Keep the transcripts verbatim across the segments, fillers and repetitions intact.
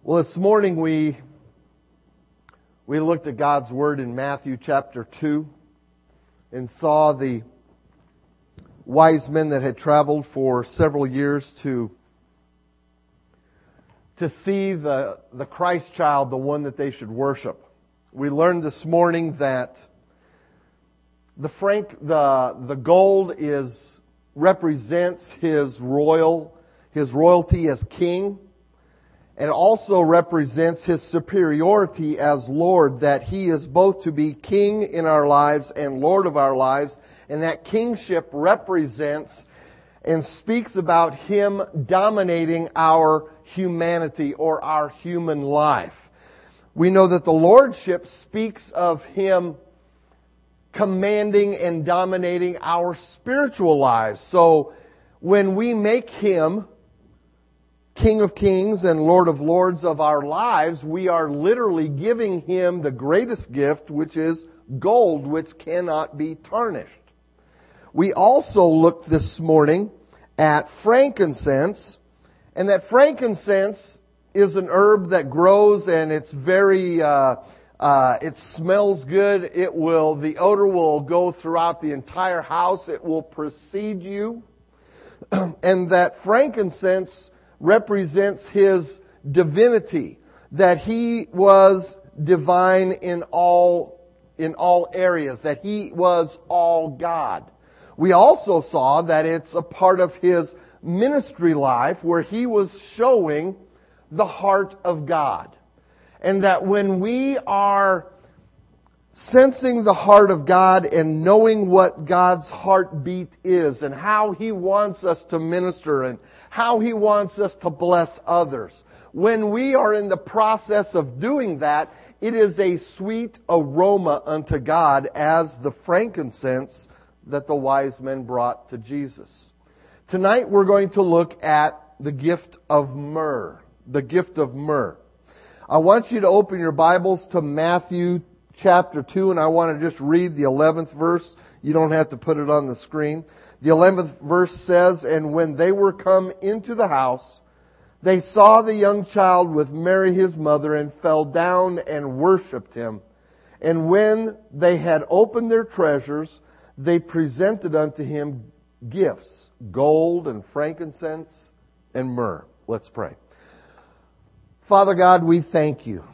Well, this morning we we looked at God's Word in Matthew chapter two and saw the wise men that had traveled for several years to to see the, the Christ child, the one that they should worship. We learned this morning that the frank the the gold is represents his royal his royalty as king. And also represents His superiority as Lord, that He is both to be King in our lives and Lord of our lives. And that kingship represents and speaks about Him dominating our humanity or our human life. We know that the Lordship speaks of Him commanding and dominating our spiritual lives. So when we make Him King of Kings and Lord of Lords of our lives, we are literally giving Him the greatest gift, which is gold, which cannot be tarnished. We also looked this morning at frankincense, and that frankincense is an herb that grows and it's very, uh, uh, it smells good. It will, the odor will go throughout the entire house. It will precede you. And that frankincense represents His divinity, that He was divine in all in all areas, that He was all God. We also saw that it's a part of His ministry life where He was showing the heart of God. And that when we are sensing the heart of God and knowing what God's heartbeat is and how He wants us to minister and how He wants us to bless others. When we are in the process of doing that, it is a sweet aroma unto God as the frankincense that the wise men brought to Jesus. Tonight we're going to look at the gift of myrrh. The gift of myrrh. I want you to open your Bibles to Matthew chapter two, and I want to just read the eleventh verse. You don't have to put it on the screen. The eleventh verse says, "And when they were come into the house, they saw the young child with Mary his mother, and fell down and worshipped Him. And when they had opened their treasures, they presented unto Him gifts, gold and frankincense and myrrh." Let's pray. Father God, we thank You.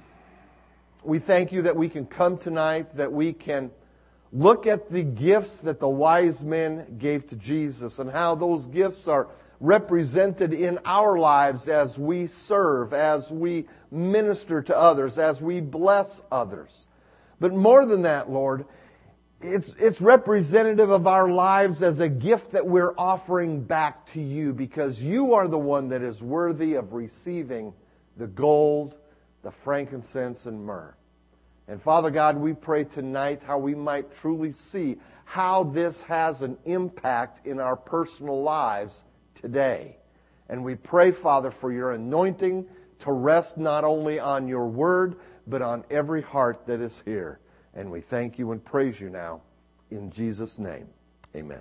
We thank You that we can come tonight, that we can look at the gifts that the wise men gave to Jesus and how those gifts are represented in our lives as we serve, as we minister to others, as we bless others. But more than that, Lord, it's, it's representative of our lives as a gift that we're offering back to You, because You are the one that is worthy of receiving the gold, the frankincense, and myrrh. And Father God, we pray tonight how we might truly see how this has an impact in our personal lives today. And we pray, Father, for Your anointing to rest not only on Your word, but on every heart that is here. And we thank You and praise You now. In Jesus' name, amen.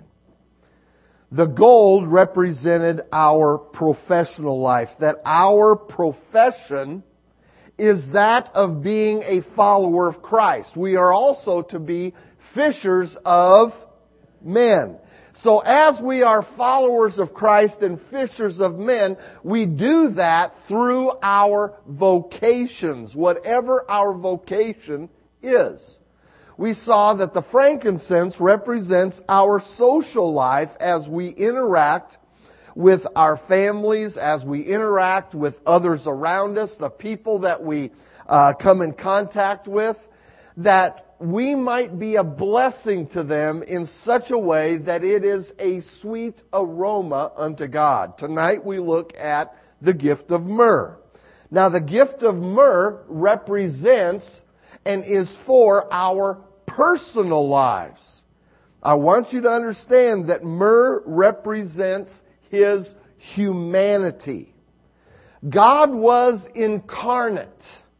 The gold represented our professional life, that our profession is that of being a follower of Christ. We are also to be fishers of men. So as we are followers of Christ and fishers of men, we do that through our vocations, whatever our vocation is. We saw that the frankincense represents our social life as we interact with our families, as we interact with others around us, the people that we uh, come in contact with, that we might be a blessing to them in such a way that it is a sweet aroma unto God. Tonight we look at the gift of myrrh. Now the gift of myrrh represents and is for our personal lives. I want you to understand that myrrh represents His humanity. God was incarnate.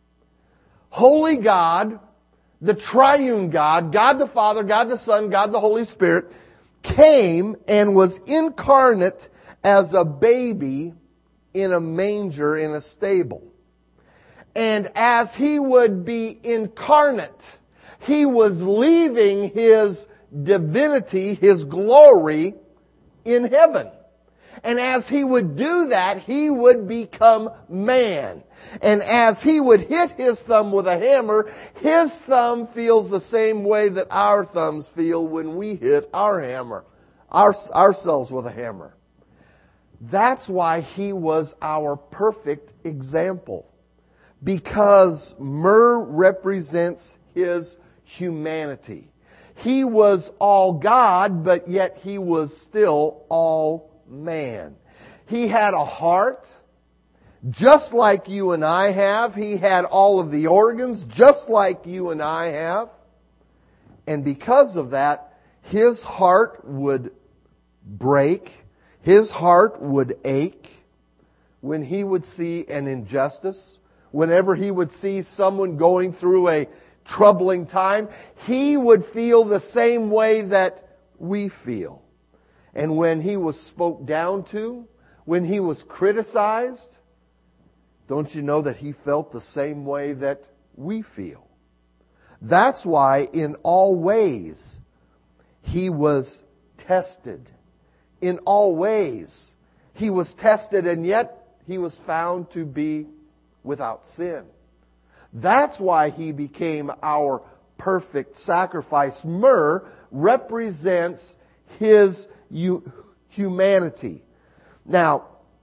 Holy God, the triune God, God the Father, God the Son, God the Holy Spirit, came and was incarnate as a baby in a manger in a stable. And as He would be incarnate, He was leaving His divinity, His glory in heaven. And as He would do that, He would become man. And as He would hit His thumb with a hammer, His thumb feels the same way that our thumbs feel when we hit our hammer, our, ourselves with a hammer. That's why He was our perfect example. Because myrrh represents His humanity. He was all God, but yet He was still all man. He had a heart, just like you and I have. He had all of the organs, just like you and I have. And because of that, His heart would break. His heart would ache when He would see an injustice. Whenever He would see someone going through a troubling time, He would feel the same way that we feel. And when He was spoke down to, when He was criticized, don't you know that He felt the same way that we feel? That's why in all ways He was tested. In all ways He was tested, and yet He was found to be without sin. That's why He became our perfect sacrifice. Myrrh represents His humanity. Now,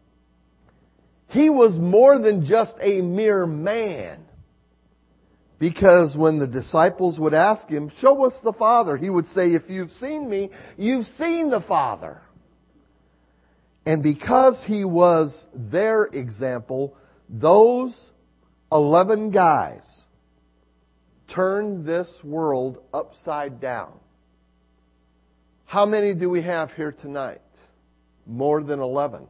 He was more than just a mere man. Because when the disciples would ask Him, "Show us the Father," He would say, "If you've seen me, you've seen the Father." And because He was their example, those eleven guys turned this world upside down. How many do we have here tonight? More than eleven.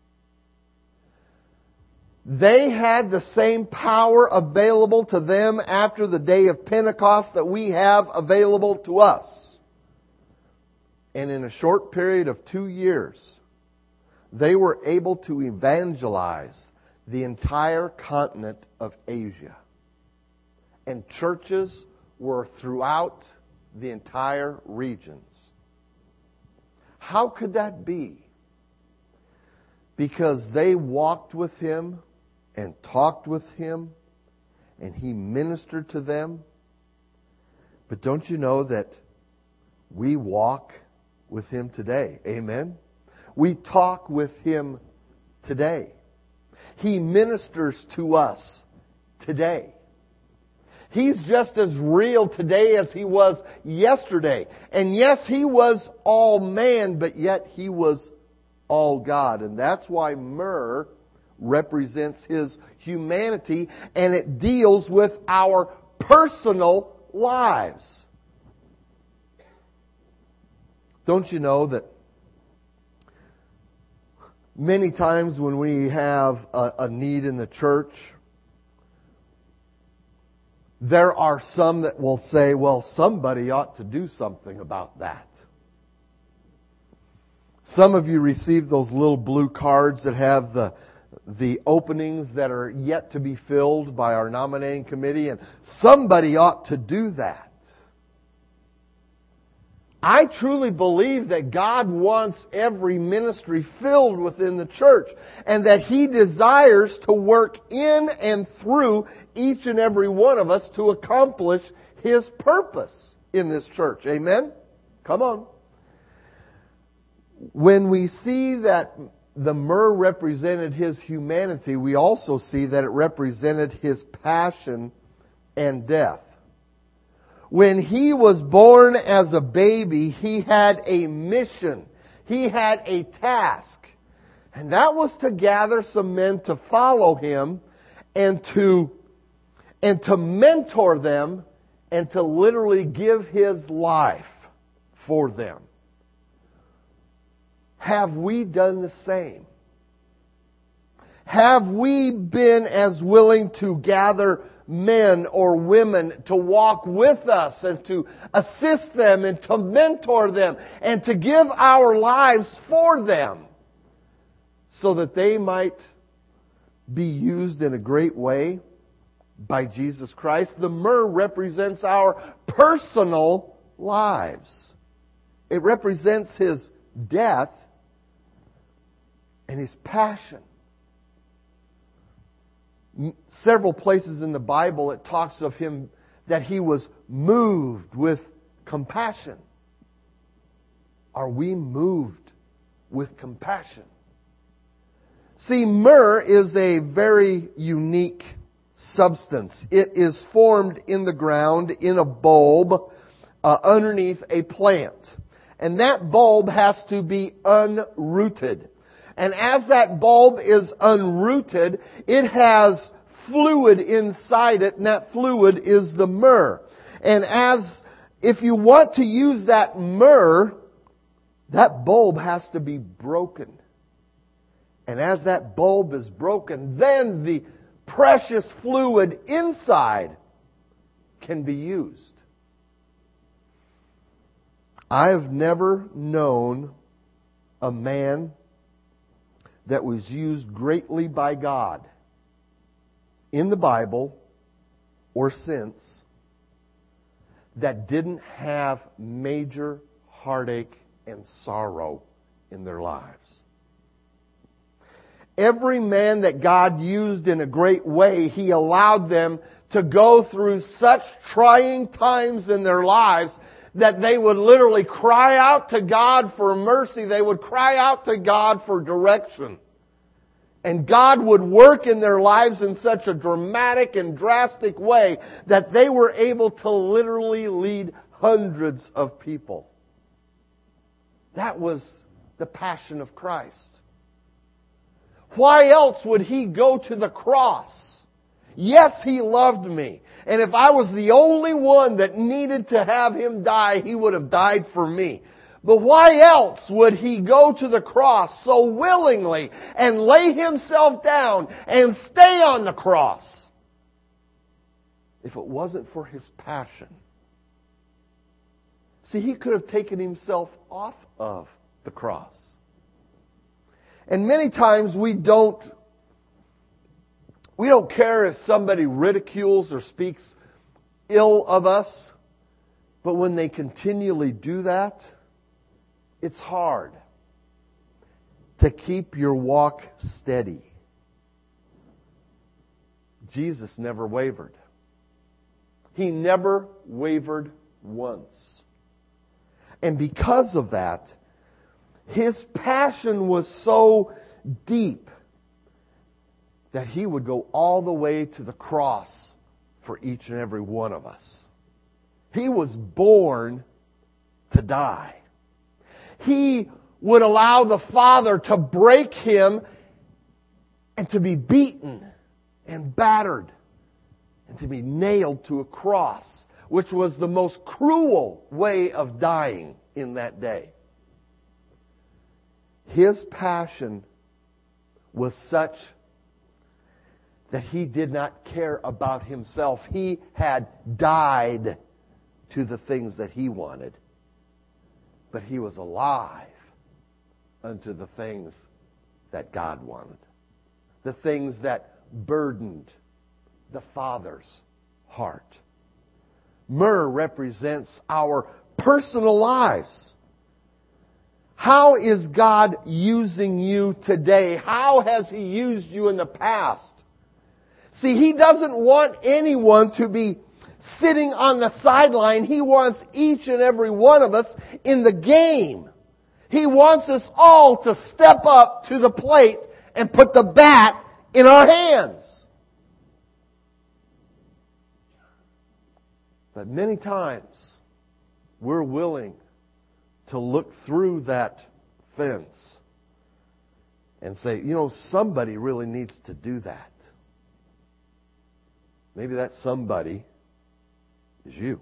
They had the same power available to them after the day of Pentecost that we have available to us. And in a short period of two years, they were able to evangelize the entire continent of Asia. And churches were throughout the entire regions. How could that be? Because they walked with Him and talked with Him, and He ministered to them. But don't you know that we walk with Him today? Amen? We talk with Him today. He ministers to us today. He's just as real today as He was yesterday. And yes, He was all man, but yet He was all God. And that's why myrrh represents His humanity, and it deals with our personal lives. Don't you know that many times when we have a, a need in the church, there are some that will say, "Well, somebody ought to do something about that." Some of you received those little blue cards that have the the openings that are yet to be filled by our nominating committee, and somebody ought to do that. I truly believe that God wants every ministry filled within the church, and that He desires to work in and through each and every one of us to accomplish His purpose in this church. Amen? Come on. When we see that the myrrh represented His humanity, we also see that it represented His passion and death. When He was born as a baby, He had a mission. He had a task. And that was to gather some men to follow Him and to, and to mentor them and to literally give His life for them. Have we done the same? Have we been as willing to gather men or women to walk with us and to assist them and to mentor them and to give our lives for them so that they might be used in a great way by Jesus Christ. The myrrh represents our personal lives. It represents His death and His passion. Several places in the Bible it talks of Him that He was moved with compassion. Are we moved with compassion? See, myrrh is a very unique substance. It is formed in the ground in a bulb uh, underneath a plant. And that bulb has to be unrooted. And as that bulb is unrooted, it has fluid inside it, and that fluid is the myrrh. And as, if you want to use that myrrh, that bulb has to be broken. And as that bulb is broken, then the precious fluid inside can be used. I have never known a man that was used greatly by God in the Bible or since that didn't have major heartache and sorrow in their lives. Every man that God used in a great way, He allowed them to go through such trying times in their lives that they would literally cry out to God for mercy. They would cry out to God for direction. And God would work in their lives in such a dramatic and drastic way that they were able to literally lead hundreds of people. That was the passion of Christ. Why else would He go to the cross? Yes, He loved me. And if I was the only one that needed to have Him die, He would have died for me. But why else would He go to the cross so willingly and lay Himself down and stay on the cross if it wasn't for His passion? See, He could have taken Himself off of the cross. And many times we don't, we don't care if somebody ridicules or speaks ill of us, but when they continually do that, it's hard to keep your walk steady. Jesus never wavered. He never wavered once. And because of that, His passion was so deep that He would go all the way to the cross for each and every one of us. He was born to die. He would allow the Father to break Him and to be beaten and battered and to be nailed to a cross, which was the most cruel way of dying in that day. His passion was such that He did not care about Himself. He had died to the things that He wanted. But He was alive unto the things that God wanted. The things that burdened the Father's heart. Myrrh represents our personal lives. How is God using you today? How has He used you in the past? See, He doesn't want anyone to be sitting on the sideline. He wants each and every one of us in the game. He wants us all to step up to the plate and put the bat in our hands. But many times, we're willing to look through that fence and say, you know, somebody really needs to do that. Maybe that somebody is you.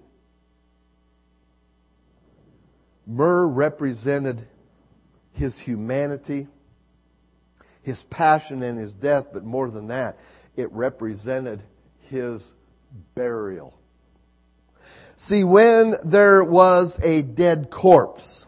Myrrh represented His humanity, His passion and His death, but more than that, it represented His burial. See, when there was a dead corpse,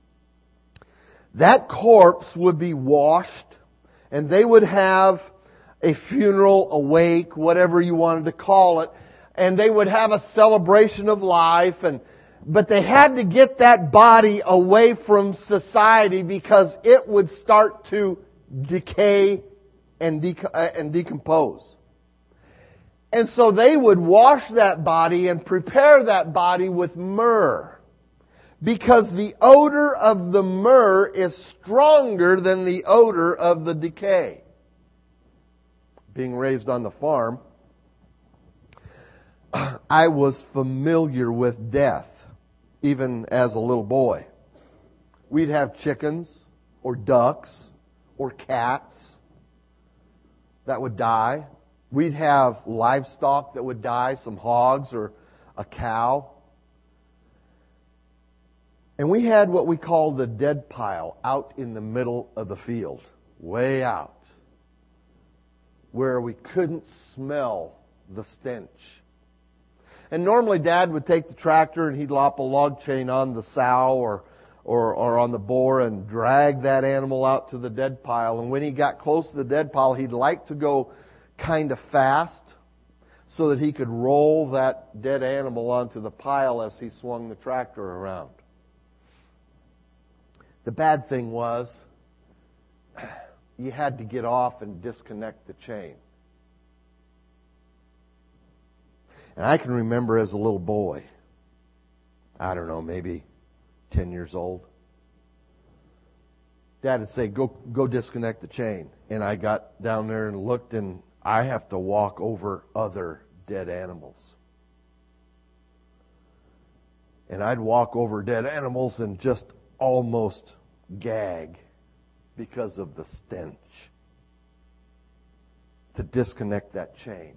that corpse would be washed, and they would have a funeral, a wake, whatever you wanted to call it. And they would have a celebration of life, and but they had to get that body away from society because it would start to decay and, de- and decompose. And so they would wash that body and prepare that body with myrrh, because the odor of the myrrh is stronger than the odor of the decay. Being raised on the farm, I was familiar with death, even as a little boy. We'd have chickens or ducks or cats that would die. We'd have livestock that would die, some hogs or a cow. And we had what we called the dead pile out in the middle of the field, way out, where we couldn't smell the stench. And normally Dad would take the tractor and he'd lop a log chain on the sow or, or, or on the boar and drag that animal out to the dead pile. And when he got close to the dead pile, he'd like to go kind of fast so that he could roll that dead animal onto the pile as he swung the tractor around. The bad thing was, you had to get off and disconnect the chain. And I can remember as a little boy, I don't know, maybe ten years old, Dad would say, go go disconnect the chain. And I got down there and looked, and I have to walk over other dead animals. And I'd walk over dead animals and just almost gag because of the stench. To disconnect that chain.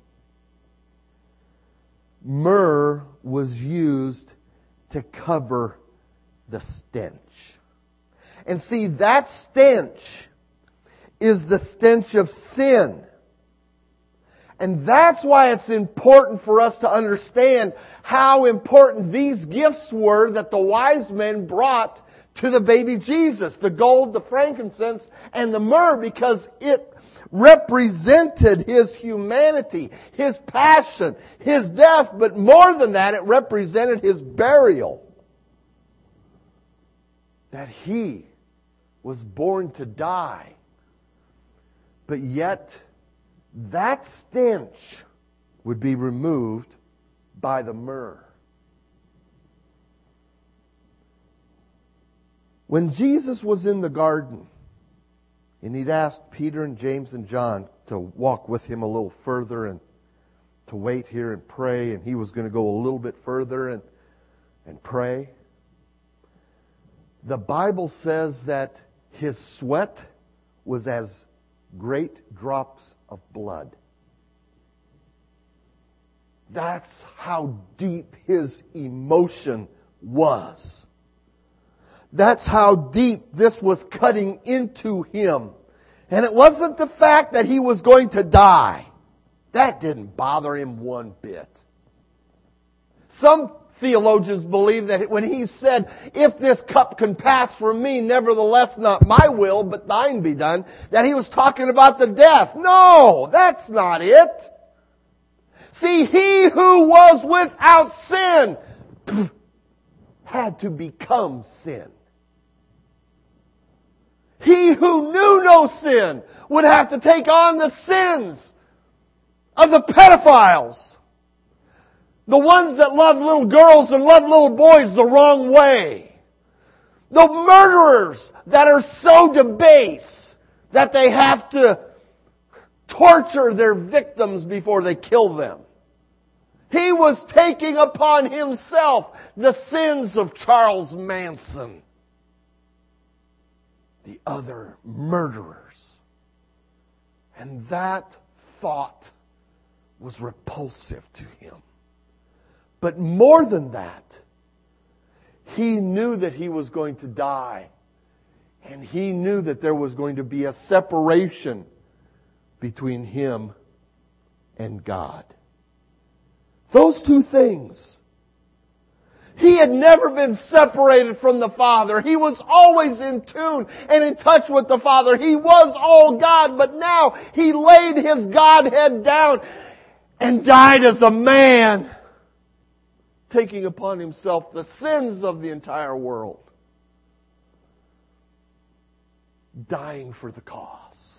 Myrrh was used to cover the stench. And see, that stench is the stench of sin. And that's why it's important for us to understand how important these gifts were that the wise men brought to the baby Jesus. The gold, the frankincense, and the myrrh, because it represented His humanity, His passion, His death, but more than that, it represented His burial. That He was born to die. But yet, that stench would be removed by the myrrh. When Jesus was in the garden, and He'd asked Peter and James and John to walk with Him a little further and to wait here and pray, and He was going to go a little bit further and, and pray. The Bible says that His sweat was as great drops of blood. That's how deep His emotion was. That's how deep this was cutting into Him. And it wasn't the fact that He was going to die. That didn't bother Him one bit. Some theologians believe that when He said, if this cup can pass from me, nevertheless not my will, but thine be done, that He was talking about the death. No, that's not it. See, He who was without sin had to become sin. He who knew no sin would have to take on the sins of the pedophiles. The ones that love little girls and love little boys the wrong way. The murderers that are so debased that they have to torture their victims before they kill them. He was taking upon Himself the sins of Charles Manson. The other murderers. And that thought was repulsive to Him. But more than that, He knew that He was going to die. And He knew that there was going to be a separation between Him and God. Those two things. He had never been separated from the Father. He was always in tune and in touch with the Father. He was all God, but now He laid His Godhead down and died as a man, taking upon Himself the sins of the entire world. Dying for the cause.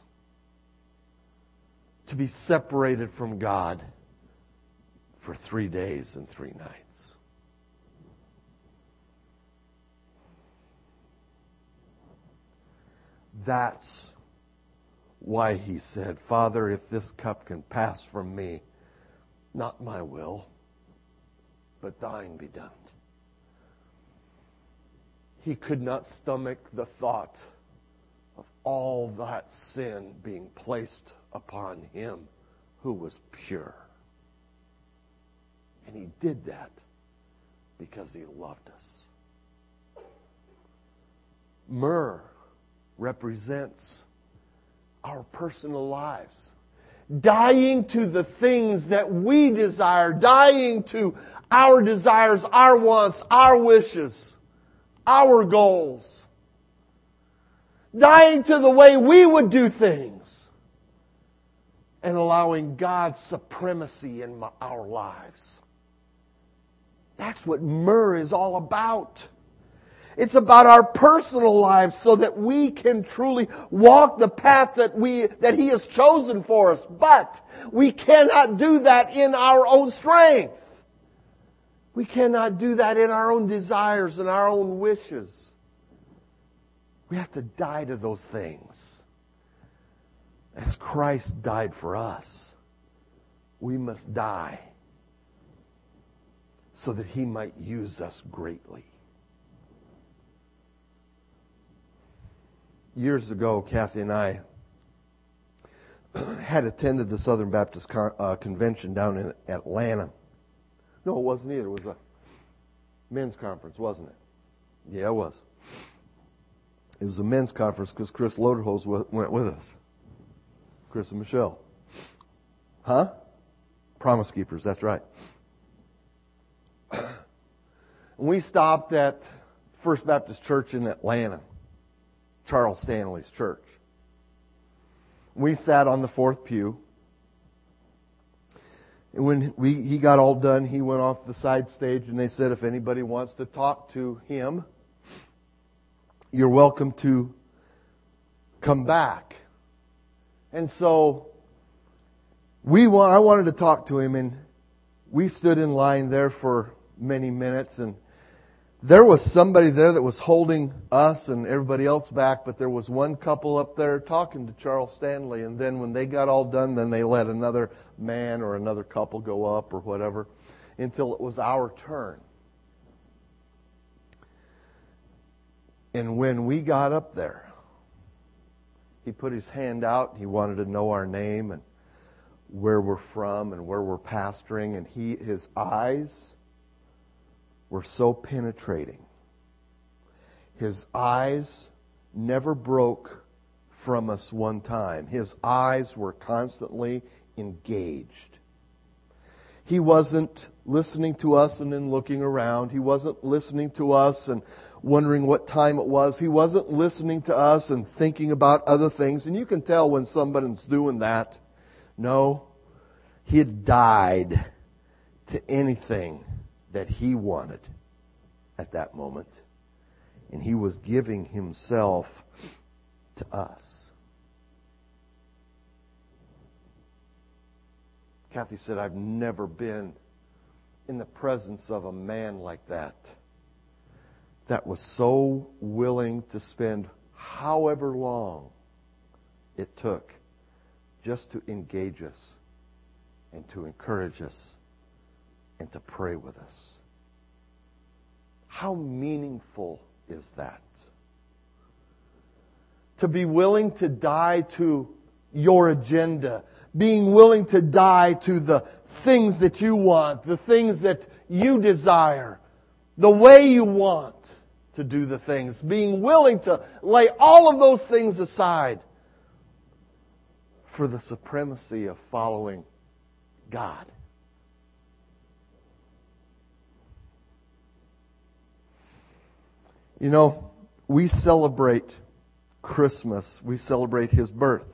To be separated from God for three days and three nights. That's why He said, Father, if this cup can pass from me, not my will, but thine be done. He could not stomach the thought of all that sin being placed upon Him who was pure. And He did that because He loved us. Myrrh represents our personal lives. Dying to the things that we desire. Dying to our desires, our wants, our wishes, our goals. Dying to the way we would do things. And allowing God's supremacy in our lives. That's what myrrh is all about. It's about our personal lives so that we can truly walk the path that we that He has chosen for us. But we cannot do that in our own strength. We cannot do that in our own desires and our own wishes. We have to die to those things. As Christ died for us, we must die so that He might use us greatly. Years ago, Kathy and I had attended the Southern Baptist Con- uh, Convention down in Atlanta. No, it wasn't either. It was a men's conference, wasn't it? Yeah, it was. It was a men's conference because Chris Loderhose w- went with us. Chris and Michelle. Huh? Promise Keepers, that's right. We stopped at First Baptist Church in Atlanta. Charles Stanley's church. We sat on the fourth pew. And when we, he got all done, he went off the side stage and they said, if anybody wants to talk to him, you're welcome to come back. And so we want, I wanted to talk to him, and we stood in line there for many minutes, and there was somebody there that was holding us and everybody else back, but there was one couple up there talking to Charles Stanley, and then when they got all done, then they let another man or another couple go up or whatever until it was our turn. And when we got up there, he put his hand out. He wanted to know our name and where we're from and where we're pastoring, and he his eyes were so penetrating. His eyes never broke from us one time. His eyes were constantly engaged. He wasn't listening to us and then looking around. He wasn't listening to us and wondering what time it was. He wasn't listening to us and thinking about other things. And you can tell when somebody's doing that. No, he had died to anything that he wanted at that moment. And he was giving himself to us. Kathy said, I've never been in the presence of a man like that, that was so willing to spend however long it took just to engage us and to encourage us and to pray with us. How meaningful is that? To be willing to die to your agenda, being willing to die to the things that you want, the things that you desire, the way you want to do the things, being willing to lay all of those things aside for the supremacy of following God. You know, we celebrate Christmas. We celebrate His birth.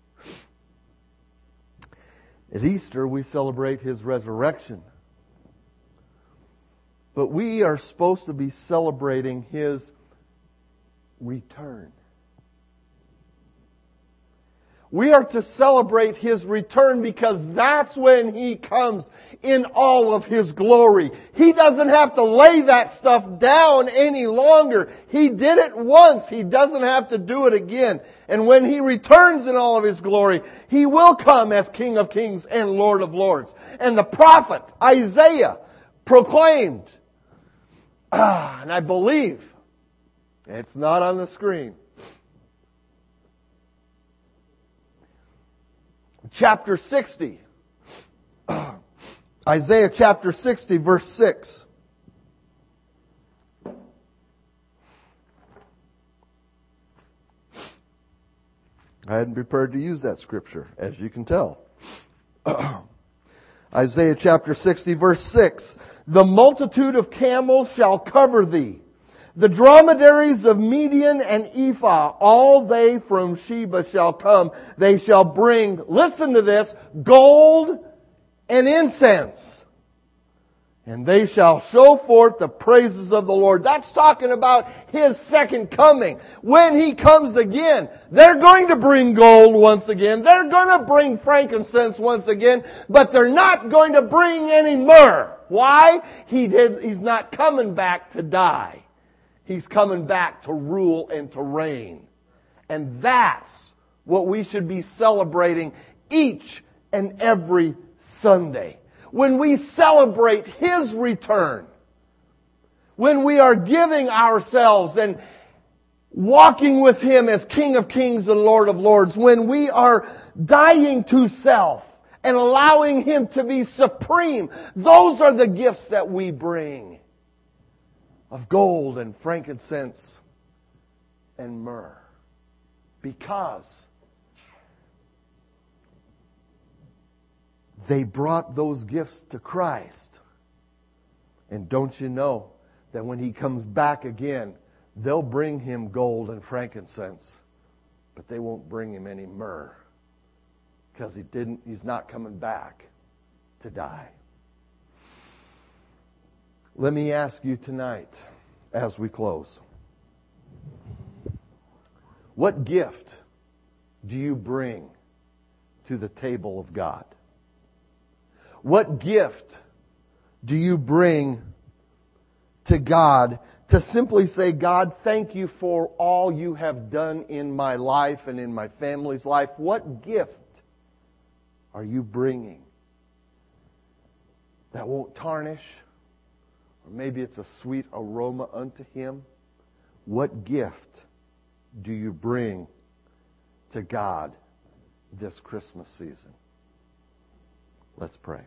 At Easter, we celebrate His resurrection. But we are supposed to be celebrating His return. We are to celebrate His return because that's when He comes in all of His glory. He doesn't have to lay that stuff down any longer. He did it once. He doesn't have to do it again. And when He returns in all of His glory, He will come as King of Kings and Lord of Lords. And the prophet Isaiah proclaimed, ah, and I believe, it's not on the screen, chapter sixty. Isaiah chapter sixty, verse six. I hadn't prepared to use that scripture, as you can tell. Isaiah chapter sixty, verse six. The multitude of camels shall cover thee. The dromedaries of Midian and Ephah, all they from Sheba shall come. They shall bring, listen to this, gold and incense. And they shall show forth the praises of the Lord. That's talking about His second coming. When He comes again, they're going to bring gold once again. They're going to bring frankincense once again. But they're not going to bring any myrrh. Why? He did, He's not coming back to die. He's coming back to rule and to reign. And that's what we should be celebrating each and every Sunday. When we celebrate His return, when we are giving ourselves and walking with Him as King of Kings and Lord of Lords, when we are dying to self and allowing Him to be supreme, those are the gifts that we bring of gold and frankincense and myrrh. Because they brought those gifts to Christ. And don't you know that when He comes back again, they'll bring Him gold and frankincense, but they won't bring Him any myrrh. Because he didn't, He's not coming back to die. Let me ask you tonight, as we close, what gift do you bring to the table of God? What gift do you bring to God to simply say, God, thank you for all you have done in my life and in my family's life? What gift are you bringing that won't tarnish? Or maybe it's a sweet aroma unto Him. What gift do you bring to God this Christmas season? Let's pray.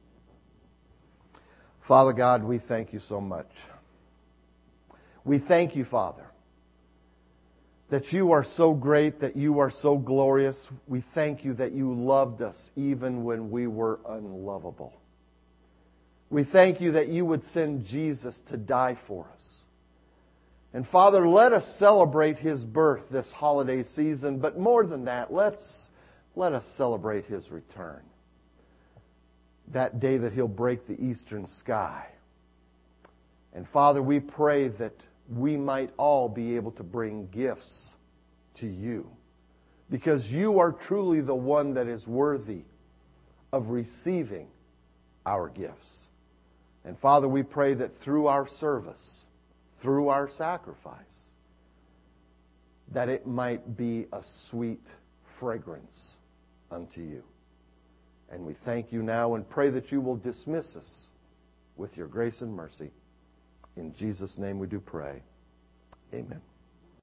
Father God, we thank you so much. We thank you, Father, that you are so great, that you are so glorious. We thank you that you loved us even when we were unlovable. We thank you that you would send Jesus to die for us. And Father, let us celebrate His birth this holiday season, but more than that, let's let us celebrate His return. That day that He'll break the eastern sky. And Father, we pray that we might all be able to bring gifts to you, because you are truly the one that is worthy of receiving our gifts. And Father, we pray that through our service, through our sacrifice, that it might be a sweet fragrance unto you. And we thank you now and pray that you will dismiss us with your grace and mercy. In Jesus' name we do pray. Amen.